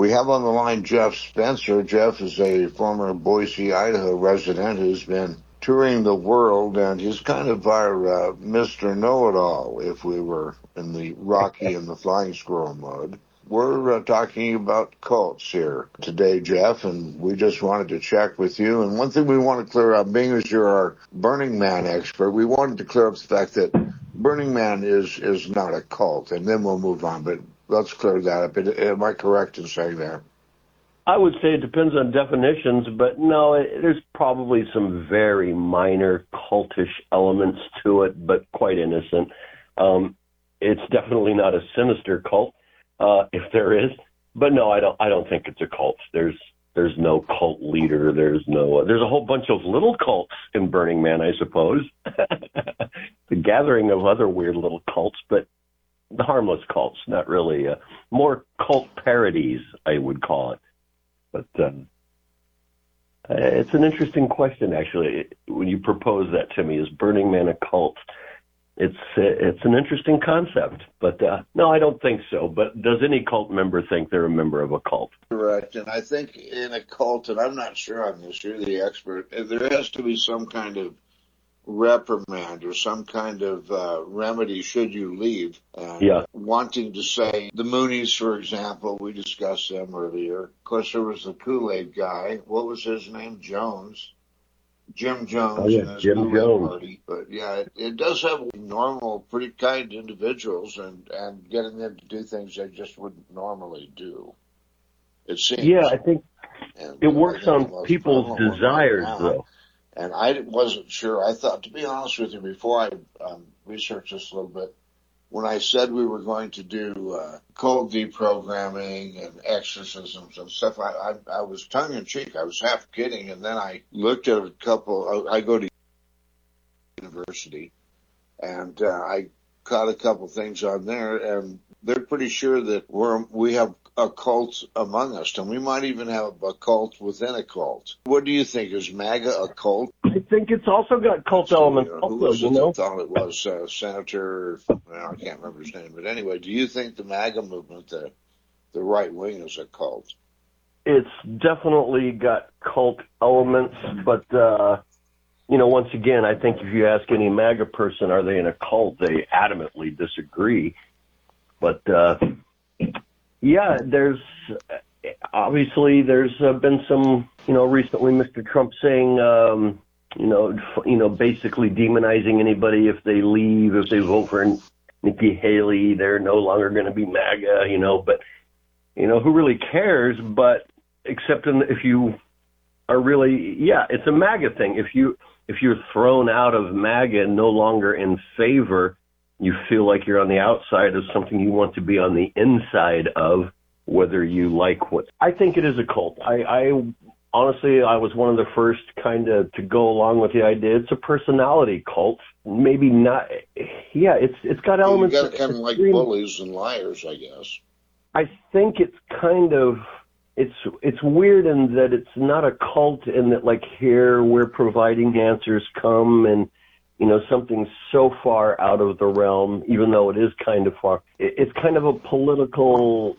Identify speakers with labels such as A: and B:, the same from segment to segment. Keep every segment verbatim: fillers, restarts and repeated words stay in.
A: We have on the line Jeff Spencer. Jeff is a former Boise, Idaho resident who's been touring the world, and he's kind of our uh, Mister Know-It-All if we were in the Rocky and the Flying Squirrel mode. We're uh, talking about cults here today, Jeff, and we just wanted to check with you. And one thing we want to clear up, being as you're our Burning Man expert, we wanted to clear up the fact that Burning Man is, is not a cult, and then we'll move on. But let's clear that up. Am I correct in saying that?
B: I would say it depends on definitions, but no, it, there's probably some very minor cultish elements to it, but quite innocent. Um, it's definitely not a sinister cult, uh, if there is. But no, I don't. I don't think it's a cult. There's there's no cult leader. There's no. Uh, there's a whole bunch of little cults in Burning Man, I suppose. The gathering of other weird little cults, but the harmless cults, not really. Uh, more cult parodies, I would call it. But um, it's an interesting question, actually, when you propose that to me. Is Burning Man a cult? It's it's an interesting concept, but uh, no, I don't think so. But does any cult member think they're a member of a cult?
A: Correct, and I think in a cult, and I'm not sure on this, you're the expert, there has to be some kind of reprimand or some kind of uh, remedy should you leave. And
B: yeah.
A: Wanting to say, the Moonies, for example, we discussed them earlier. Of course, there was the Kool-Aid guy. What was his name? Jones. Jim Jones
B: oh, yeah.
A: and his
B: Jim
A: Kool-Aid
B: Jones.
A: party. But yeah, it, it does have normal, pretty kind individuals and, and getting them to do things they just wouldn't normally do. It seems.
B: Yeah, I think
A: and,
B: it works
A: uh,
B: on people's desires,
A: right
B: though.
A: And I wasn't sure. I thought, to be honest with you, before I um, researched this a little bit, when I said we were going to do uh, cold deprogramming and exorcisms and stuff, I, I, I was tongue-in-cheek. I was half kidding. And then I looked at a couple. I go to university, and uh, I caught a couple things on there, and they're pretty sure that we're, we have a cult among us, and we might even have a cult within a cult. What do you think? Is MAGA a cult?
B: I think it's also got cult
A: so,
B: elements.
A: You know,
B: also,
A: who was
B: you
A: it
B: know?
A: that thought it was uh, Senator, well, I can't remember his name, but anyway, do you think the MAGA movement, the, the right wing, is a cult?
B: It's definitely got cult elements, but, uh, you know, once again, I think if you ask any MAGA person, are they in a cult, they adamantly disagree. But, uh, yeah, there's, obviously there's uh, been some, you know, recently Mister Trump saying, um, you know, f- you know, basically demonizing anybody if they leave, if they vote for Nikki Haley, they're no longer going to be MAGA, you know, but, you know, who really cares? But except in, if you are really, yeah, it's a MAGA thing. If you, if you're thrown out of MAGA and no longer in favor, you feel like you're on the outside of something you want to be on the inside of, whether you like what. I think it is a cult. I, I honestly, I was one of the first kind of to go along with the idea. It's a personality cult. Maybe not. Yeah, it's it's got elements.
A: You got kind of like bullies and liars, I guess.
B: I think it's kind of. It's it's weird in that it's not a cult in that, like, here we're providing answers, come and, you know, something so far out of the realm, even though it is kind of far. It's kind of a political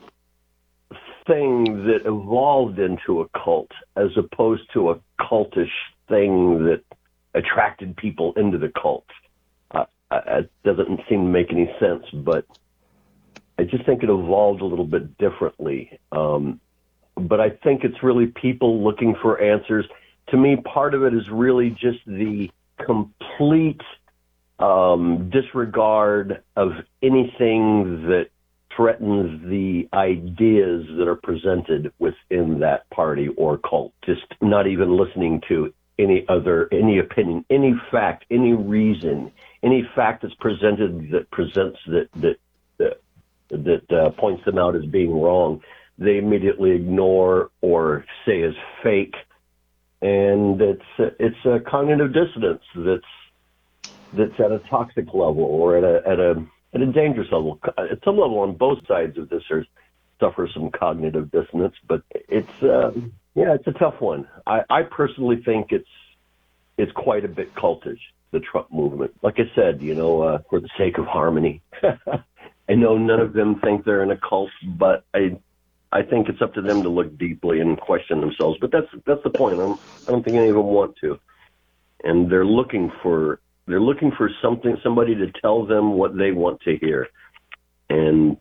B: thing that evolved into a cult as opposed to a cultish thing that attracted people into the cult. Uh, it doesn't seem to make any sense, but I just think it evolved a little bit differently. Um, but I think it's really people looking for answers. To me, part of it is really just the complete um, disregard of anything that threatens the ideas that are presented within that party or cult. Just not even listening to any other, any opinion, any fact, any reason, any fact that's presented that presents that that that, that uh, points them out as being wrong. They immediately ignore or say is fake, and it's it's a cognitive dissonance that's that's at a toxic level or at a at a at a dangerous level. At some level, on both sides of this, there's suffer some cognitive dissonance, but it's uh, yeah, it's a tough one. I, I personally think it's it's quite a bit cultish, the Trump movement. Like I said, you know, uh, for the sake of harmony, I know none of them think they're in a cult, but I I think it's up to them to look deeply and question themselves. But that's that's the point. I don't, I don't think any of them want to, and they're looking for they're looking for something, somebody to tell them what they want to hear, and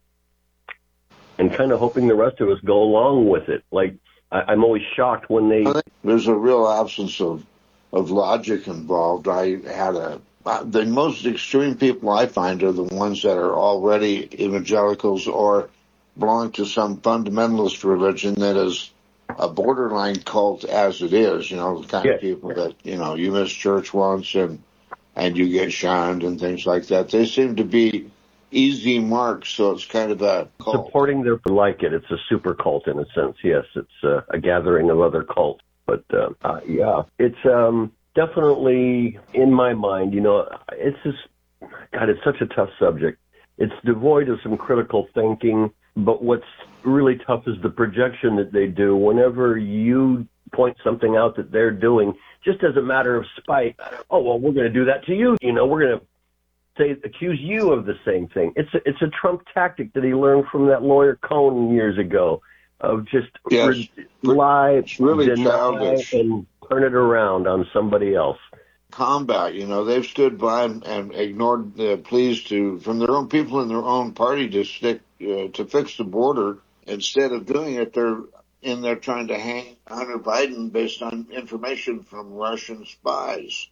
B: and kind of hoping the rest of us go along with it. Like I, I'm always shocked when they.
A: There's a real absence of of logic involved. I had a the most extreme people I find are the ones that are already evangelicals or belong to some fundamentalist religion that is a borderline cult as it is, you know, the kind
B: yeah.
A: of people that, you know, you miss church once and and you get shunned and things like that. They seem to be easy marks, so it's kind of a cult.
B: Supporting their like it. It's a super cult in a sense, yes. It's uh, a gathering of other cults. But, uh, uh, yeah, it's um, definitely in my mind, you know, it's just, God, it's such a tough subject. It's devoid of some critical thinking. But what's really tough is the projection that they do whenever you point something out that they're doing, just as a matter of spite. Oh, well, we're going to do that to you. You know, we're going to say, accuse you of the same thing. It's a, it's a Trump tactic that he learned from that lawyer Cohn years ago of just
A: yes.
B: re- lie,
A: it's really
B: deny,
A: childish.
B: And turn it around on somebody else.
A: Combat, you know, they've stood by and, and ignored the pleas to from their own people in their own party to stick uh, to fix the border. Instead of doing it, they're in there trying to hang Hunter Biden based on information from Russian spies.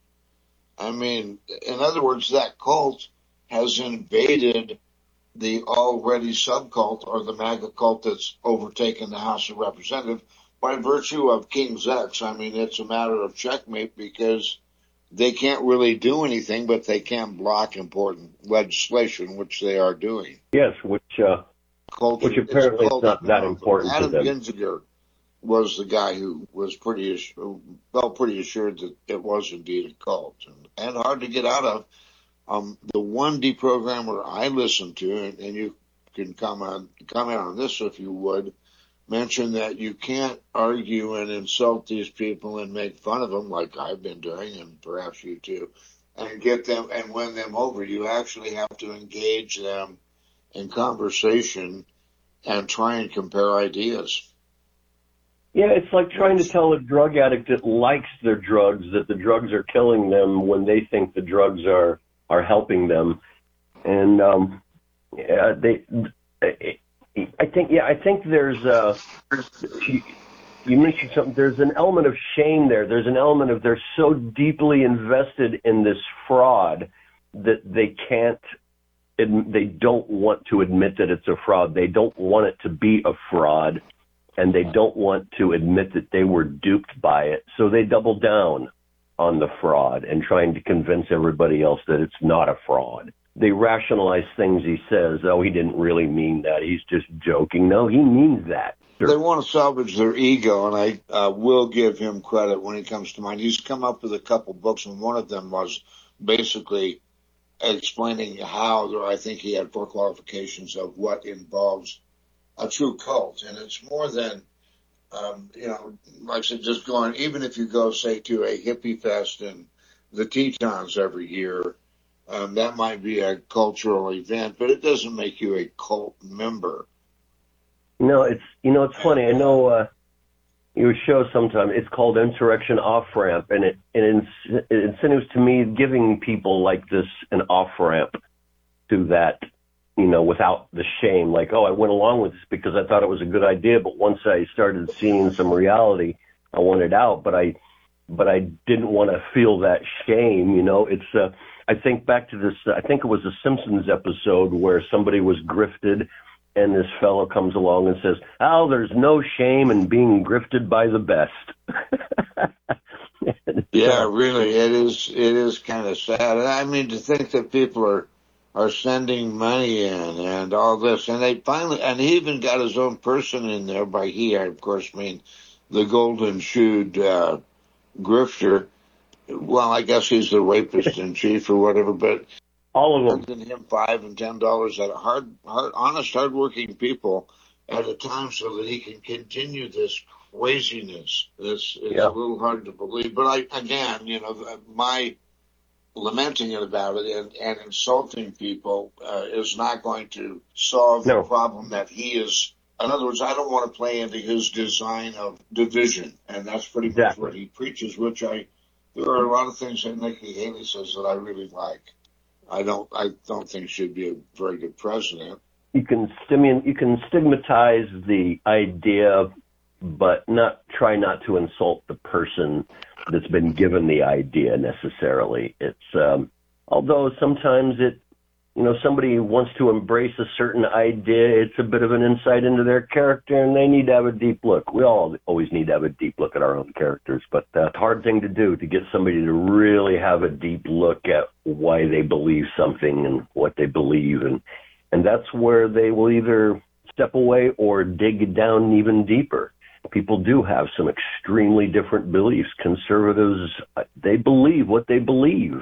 A: I mean, in other words, that cult has invaded the already subcult or the MAGA cult that's overtaken the House of Representatives by virtue of King's X. I mean, it's a matter of checkmate because they can't really do anything, but they can block important legislation, which they are doing.
B: Yes, which uh,
A: Culture,
B: which apparently is not that important
A: Adam
B: to them.
A: Kinzinger was the guy who was pretty who felt pretty assured that it was indeed a cult and, and hard to get out of. Um, the one deprogrammer I listened to, and, and you can comment comment on this if you would, mentioned that you can't argue and insult these people and make fun of them like I've been doing, and perhaps you too, and get them and win them over. You actually have to engage them in conversation and try and compare ideas.
B: Yeah, it's like trying to tell a drug addict that likes their drugs that the drugs are killing them when they think the drugs are, are helping them. And um, yeah, they, I think, yeah, I think there's a, you, you mentioned something, there's an element of shame there. There's an element of they're so deeply invested in this fraud that they can't, they don't want to admit that it's a fraud. They don't want it to be a fraud, and they don't want to admit that they were duped by it. So they double down on the fraud and trying to convince everybody else that it's not a fraud. They rationalize things he says. Oh, he didn't really mean that. He's just joking. No, he means that. Sure.
A: They want to salvage their ego, and I uh, will give him credit when he comes to mind. He's come up with a couple books, and one of them was basically explaining how there, I think he had four qualifications of what involves a true cult. And it's more than, um, you know, like I said, just going, even if you go, say, to a hippie fest in the Tetons every year, um, that might be a cultural event, but it doesn't make you a cult member.
B: No, it's, you know, it's funny. I know, uh, you show sometime, it's called Insurrection Off-Ramp, and it, and it insinuates to me giving people like this an off-ramp to that, you know, without the shame, like, oh, I went along with this because I thought it was a good idea, but once I started seeing some reality, I wanted out, but I, but I didn't want to feel that shame, you know. It's, uh, I think back to this, I think it was a Simpsons episode where somebody was grifted, and this fellow comes along and says, oh, there's no shame in being grifted by the best.
A: Yeah, really, it is, it is kind of sad. And I mean, to think that people are, are sending money in and all this, and they finally, and he even got his own person in there. By he, I of course mean the golden shoed uh, grifter. Well, I guess he's the rapist in chief or whatever, but
B: all of them
A: sending him five and ten dollars at a hard, hard, honest, hardworking people at a time so that he can continue this craziness. It's, it's
B: yeah.
A: a little hard to believe, but I, again, you know, my lamenting about it and, and insulting people uh, is not going to solve
B: no.
A: the problem that he is In other words, I don't want to play into his design of division, and that's pretty
B: Exactly.
A: much what he preaches, which I, there are a lot of things that Nikki Haley says that I really like. I don't, I don't think she'd be a very good president.
B: You can stimu- you can stigmatize the idea, but not try not to insult the person that's been given the idea necessarily. It's, um, although sometimes it, you know, somebody wants to embrace a certain idea, it's a bit of an insight into their character, and they need to have a deep look. We all always need to have a deep look at our own characters, but that's a hard thing to do, to get somebody to really have a deep look at why they believe something and what they believe. And, and that's where they will either step away or dig down even deeper. People do have some extremely different beliefs. Conservatives, they believe what they believe.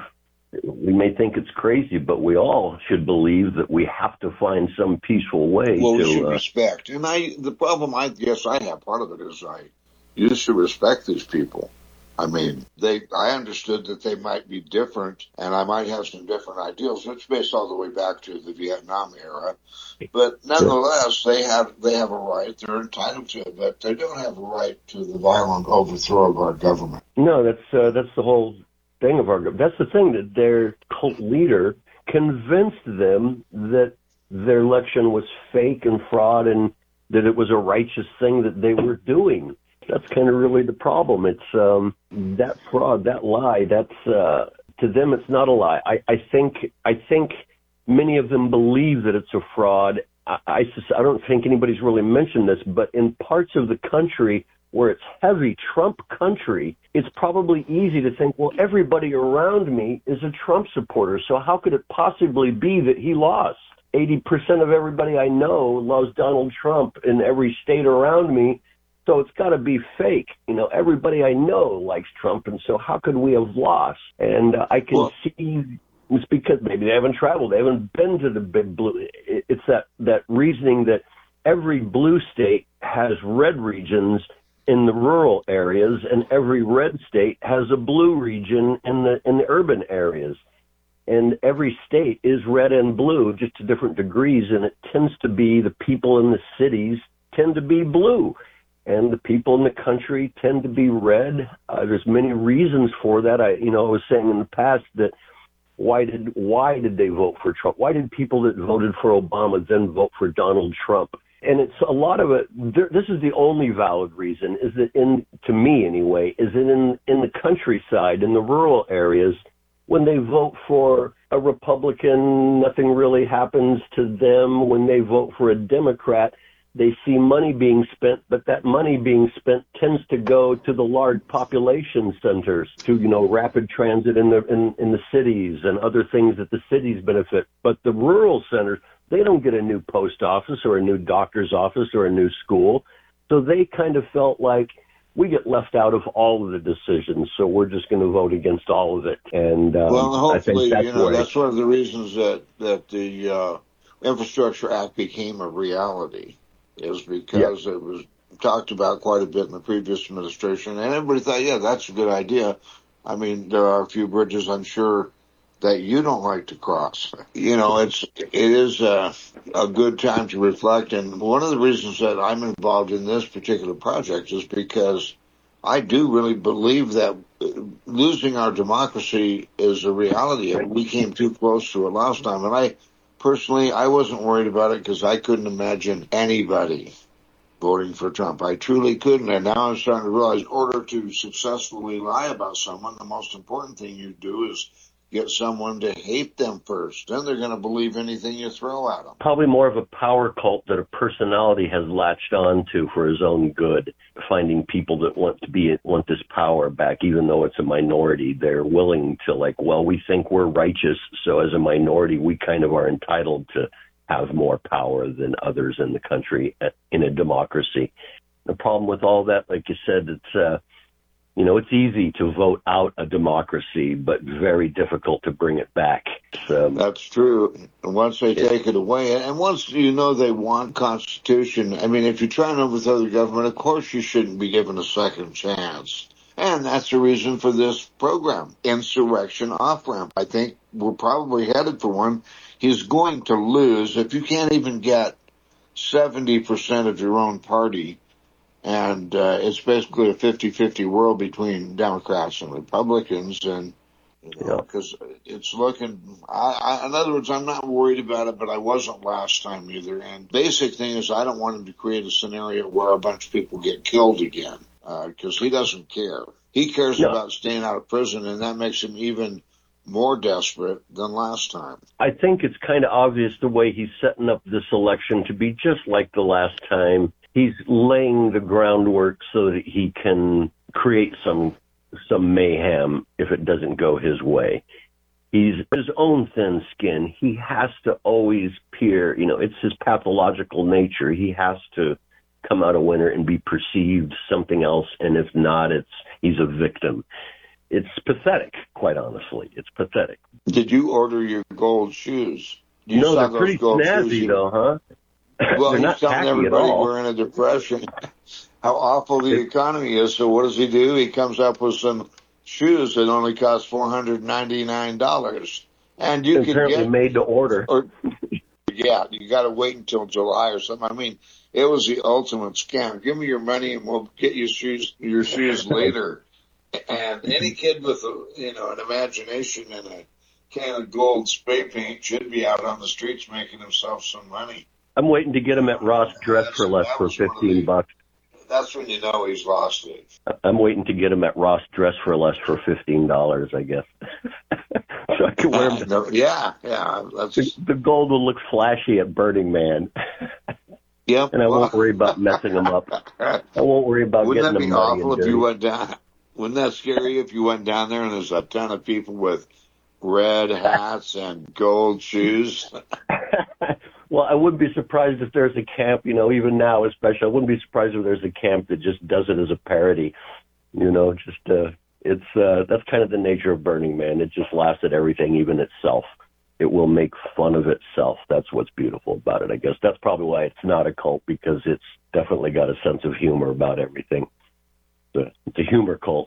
B: We may think it's crazy, but we all should believe that we have to find some peaceful way
A: well,
B: to
A: we should
B: uh,
A: respect. And I, the problem I guess I have, part of it is I used to respect these people. I mean, they, I understood that they might be different and I might have some different ideals. It's based all the way back to the Vietnam era. But nonetheless, they have, they have a right. They're entitled to it, but they don't have a right to the violent overthrow of our government.
B: No, that's, uh, that's the whole thing of our, that's the thing, that their cult leader convinced them that their election was fake and fraud and that it was a righteous thing that they were doing. That's kind of really the problem. It's um, that fraud, that lie. That's uh, to them, it's not a lie. I, I think I think many of them believe that it's a fraud. I, I, I don't think anybody's really mentioned this, but in parts of the country where it's heavy Trump country, it's probably easy to think, well, everybody around me is a Trump supporter, so how could it possibly be that he lost? eighty percent of everybody I know loves Donald Trump in every state around me, so it's got to be fake. You know, everybody I know likes Trump, and so how could we have lost? And uh, I can well, see it's because maybe they haven't traveled. They haven't been to the big blue. It's that, that reasoning that every blue state has red regions in the rural areas, and every red state has a blue region in the in the urban areas. And every state is red and blue, just to different degrees, and it tends to be the people in the cities tend to be blue, and the people in the country tend to be red. Uh, there's many reasons for that. I, you know, I was saying in the past that why did why did they vote for Trump? Why did people that voted for Obama then vote for Donald Trump? And it's a lot of it. There, this is the only valid reason, is that in, to me anyway, is that in, in the countryside, in the rural areas, when they vote for a Republican, nothing really happens to them. When they vote for a Democrat, they see money being spent, but that money being spent tends to go to the large population centers, to, you know, rapid transit in the in, in the cities and other things that the cities benefit. But the rural centers, they don't get a new post office or a new doctor's office or a new school. So they kind of felt like, we get left out of all of the decisions, so we're just going to vote against all of it. And um,
A: well, hopefully,
B: I think that's,
A: you know,
B: where
A: that's one of the reasons that that the uh, Infrastructure Act became a reality, is because yeah. it was talked about quite a bit in the previous administration, and everybody thought, yeah, that's a good idea. I mean, there are a few bridges, I'm sure, that you don't like to cross. You know, it's it is a, a good time to reflect, and one of the reasons that I'm involved in this particular project is because I do really believe that losing our democracy is a reality. We came too close to it last time, and I personally, I wasn't worried about it because I couldn't imagine anybody voting for Trump. I truly couldn't, and now I'm starting to realize in order to successfully lie about someone, the most important thing you do is get someone to hate them first. Then they're going to believe anything you throw at them.
B: Probably more of a power cult that a personality has latched on to for his own good, finding people that want to be want this power back, even though it's a minority. They're willing to, like, well, we think we're righteous, so as a minority, we kind of are entitled to have more power than others in the country in a democracy. The problem with all that, like you said, it's uh, You know, it's easy to vote out a democracy, but very difficult to bring it back. So,
A: that's true. And once they take it away, and once you know they want Constitution, I mean, if you're trying to overthrow the government, of course you shouldn't be given a second chance. And that's the reason for this program, Insurrection Off-Ramp. I think we're probably headed for one. He's going to lose. If you can't even get seventy percent of your own party. And uh, it's basically a fifty-fifty world between Democrats and Republicans. And, you know, because yeah. it's looking, I, I, in other words, I'm not worried about it, but I wasn't last time either. And basic thing is I don't want him to create a scenario where a bunch of people get killed again, because uh, he doesn't care. He cares no. about staying out of prison, and that makes him even more desperate than last time.
B: I think it's kind of obvious the way he's setting up this election to be just like the last time. He's laying the groundwork so that he can create some some mayhem if it doesn't go his way. He's his own thin skin. He has to always peer, you know, it's his pathological nature. He has to come out a winner and be perceived something else, and if not, it's he's a victim. It's pathetic, quite honestly. It's pathetic.
A: Did you order your gold shoes? You
B: no, they're pretty snazzy, though, huh?
A: Well, he's telling everybody we're in a depression, how awful the economy is. So what does he do? He comes up with some shoes that only cost four hundred ninety-nine dollars. And you can get
B: made to order.
A: Or, yeah, you got to wait until July or something. I mean, it was the ultimate scam. Give me your money and we'll get you shoes, your shoes later. And any kid with a, you know, an imagination and a can of gold spray paint should be out on the streets making himself some money.
B: I'm waiting to get him at Ross Dress for Less for fifteen bucks.
A: That's when you know he's lost it.
B: I'm waiting to get him at Ross Dress for Less for fifteen dollars, I guess. So I can wear him.
A: No, yeah, yeah. That's...
B: The, the gold will look flashy at Burning Man.
A: Yep.
B: And I won't worry about messing them up. I won't worry about
A: Wouldn't
B: getting them
A: Wouldn't that be awful if
B: dirty.
A: you went down? Wouldn't that scare you if you went down there and there's a ton of people with red hats and gold shoes?
B: Well, I wouldn't be surprised if there's a camp, you know, even now especially, I wouldn't be surprised if there's a camp that just does it as a parody, you know, just, uh, it's, uh, that's kind of the nature of Burning Man. It just laughs at everything, even itself. It will make fun of itself. That's what's beautiful about it, I guess. That's probably why it's not a cult, because it's definitely got a sense of humor about everything. It's a, it's a humor cult.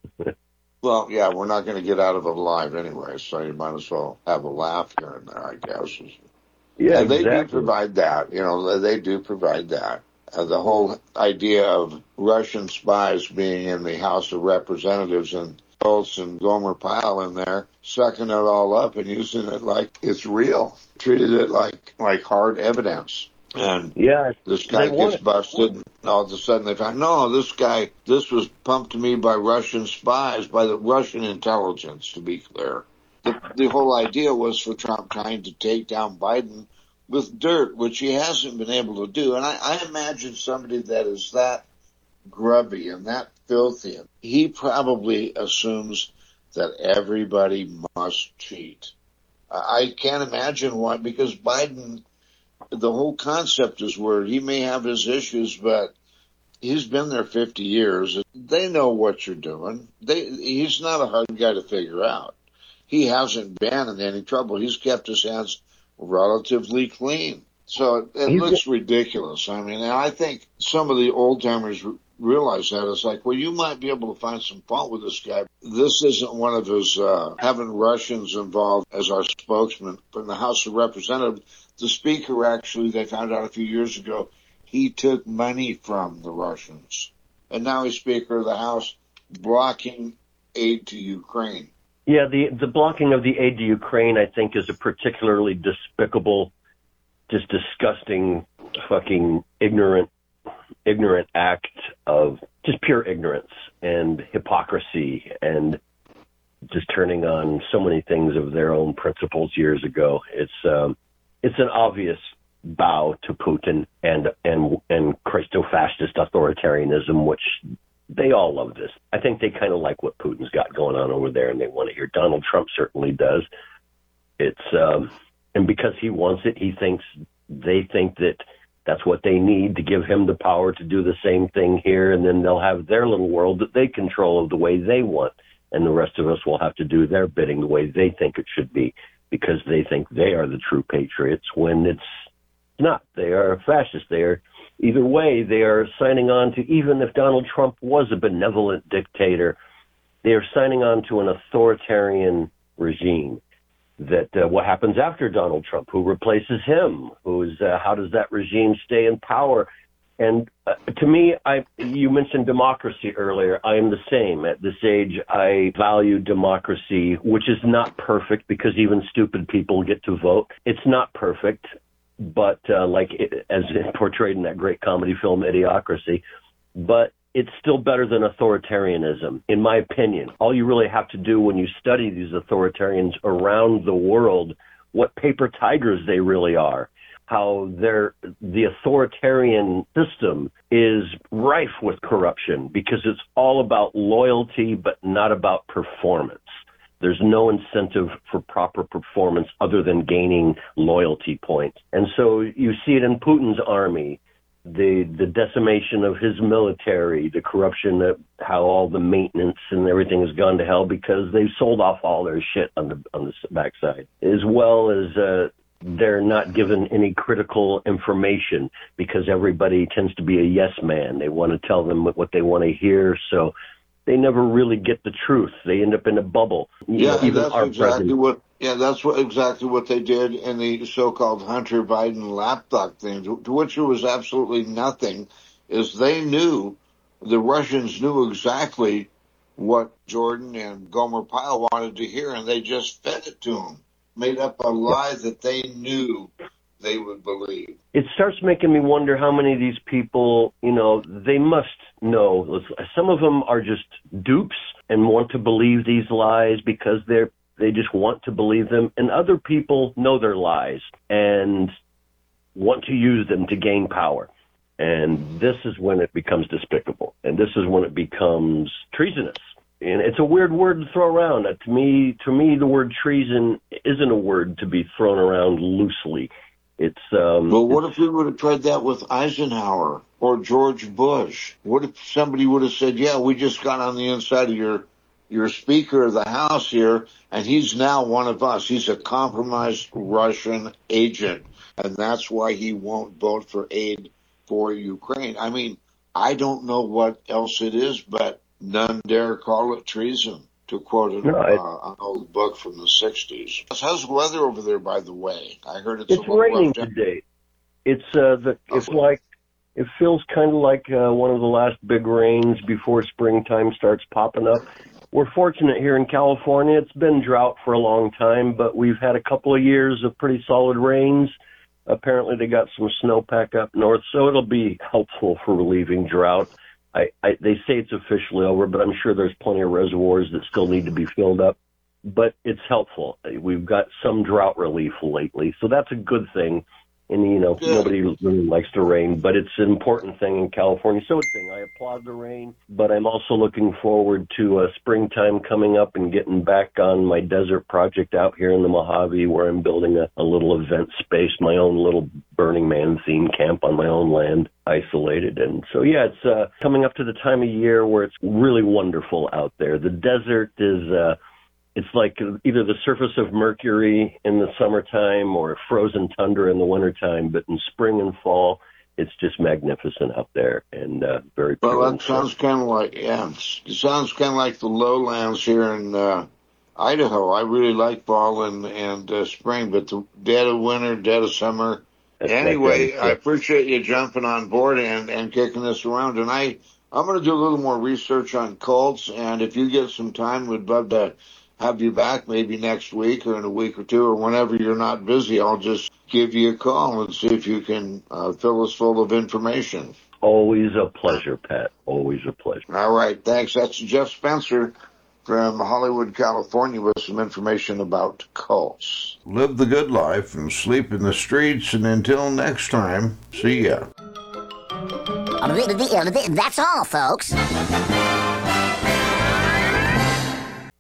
A: Well, yeah, we're not going to get out of it alive anyway, so you might as well have a laugh here and there, I guess.
B: Yeah,
A: and they
B: exactly.
A: do provide that. You know, they do provide that. Uh, the whole idea of Russian spies being in the House of Representatives and Schultz and Gomer Pyle in there, sucking it all up and using it like it's real, treated it like like hard evidence. And
B: yeah,
A: this guy gets busted, and all of a sudden they find, no, this guy, this was pumped to me by Russian spies, by the Russian intelligence, to be clear. The, the whole idea was for Trump trying to take down Biden with dirt, which he hasn't been able to do. And I, I imagine somebody that is that grubby and that filthy, he probably assumes that everybody must cheat. I can't imagine why, because Biden, the whole concept is where he may have his issues, but he's been there fifty years. They know what you're doing. They, he's not a hard guy to figure out. He hasn't been in any trouble. He's kept his hands relatively clean. So it, it looks ridiculous. I mean, and I think some of the old timers realize that. It's like, well, you might be able to find some fault with this guy. This isn't one of his uh, having Russians involved as our spokesman. But in the House of Representatives, the speaker actually, they found out a few years ago, he took money from the Russians. And now he's Speaker of the House, blocking aid to Ukraine.
B: Yeah, the the blocking of the aid to Ukraine, I think, is a particularly despicable, just disgusting, fucking ignorant, ignorant act of just pure ignorance and hypocrisy and just turning on so many things of their own principles years ago. It's um, it's an obvious bow to Putin and and and Christo-fascist authoritarianism, which they all love this. I think they kind of like what Putin's got going on over there, and they want to hear. Donald Trump certainly does. It's um, and because he wants it, he thinks they think that that's what they need to give him the power to do the same thing here, and then they'll have their little world that they control of the way they want, and the rest of us will have to do their bidding the way they think it should be, because they think they are the true patriots when it's not. They are fascists. They are. Either way, they are signing on to, even if Donald Trump was a benevolent dictator, they are signing on to an authoritarian regime. that uh, what happens after Donald Trump? Who replaces him? Who's uh, how does that regime stay in power? And uh, to me, I you mentioned democracy earlier. I am the same. At this age, I value democracy, which is not perfect because even stupid people get to vote. It's not perfect, but uh, like it, as portrayed in that great comedy film Idiocracy, but it's still better than authoritarianism, in my opinion. All you really have to do when you study these authoritarians around the world, what paper tigers they really are, how they're, the authoritarian system is rife with corruption because it's all about loyalty but not about performance. There's no incentive for proper performance other than gaining loyalty points. And so you see it in Putin's army. The the decimation of his military, the corruption, of how all the maintenance and everything has gone to hell because they've sold off all their shit on the on the backside, as well as uh, they're not given any critical information because everybody tends to be a yes man. They want to tell them what they want to hear, so they never really get the truth. They end up in a bubble.
A: Yeah,
B: Even
A: that's
B: our
A: exactly
B: president.
A: what. Yeah, that's what exactly what they did in the so-called Hunter Biden lapdog thing, to, to which there was absolutely nothing. Is they knew, the Russians knew exactly what Jordan and Gomer Pyle wanted to hear, and they just fed it to them, made up a lie that they knew they would believe.
B: It starts making me wonder how many of these people, you know, they must know. Some of them are just dupes and want to believe these lies because they're they just want to believe them. And other people know their lies and want to use them to gain power. And this is when it becomes despicable. And this is when it becomes treasonous. And it's a weird word to throw around. Uh, to me, to me, the word treason isn't a word to be thrown around loosely. It's um.
A: But what if we would have tried that with Eisenhower or George Bush? What if somebody would have said, "Yeah, we just got on the inside of your your Speaker of the House here, and he's now one of us. He's a compromised Russian agent, and that's why he won't vote for aid for Ukraine." I mean, I don't know what else it is, but none dare call it treason, to quote an,
B: no, it,
A: uh, an old book from the sixties. How's the weather over there, by the way? I heard it's,
B: it's
A: a little
B: raining
A: rough down.
B: today. It's uh, the it's
A: Okay.
B: like it feels kind of like uh, one of the last big rains before springtime starts popping up. We're fortunate here in California. It's been drought for a long time, but we've had a couple of years of pretty solid rains. Apparently, they got some snowpack up north, so it'll be helpful for relieving drought. I, I, they say it's officially over, but I'm sure there's plenty of reservoirs that still need to be filled up. But it's helpful. We've got some drought relief lately, so that's a good thing. And, you know,
A: Good.
B: Nobody really likes the rain, but it's an important thing in California. So it's a thing. I applaud the rain, but I'm also looking forward to uh, springtime coming up and getting back on my desert project out here in the Mojave, where I'm building a, a little event space, my own little Burning Man theme camp on my own land, isolated. And so, yeah, it's uh, coming up to the time of year where it's really wonderful out there. The desert is... Uh, It's like either the surface of Mercury in the summertime or frozen tundra in the wintertime, but in spring and fall, it's just magnificent out there and uh, very
A: Well,
B: pure.
A: that sounds kind of like, yeah, it sounds kind of like the lowlands here in uh, Idaho. I really like fall and, and uh, spring, but the dead of winter, dead of summer.
B: That's
A: Anyway,
B: like that.
A: I appreciate you jumping on board and, and kicking this around. And I, I'm going to do a little more research on cults, and if you get some time, we'd love to have you back maybe next week or in a week or two or whenever you're not busy. I'll just give you a call and see if you can uh, fill us full of information.
B: Always a pleasure, Pat. Always a pleasure.
A: All right. Thanks. That's Jeff Spencer from Hollywood, California, with some information about cults. Live the good life and sleep in the streets. And until next time, see ya.
C: That's all, folks.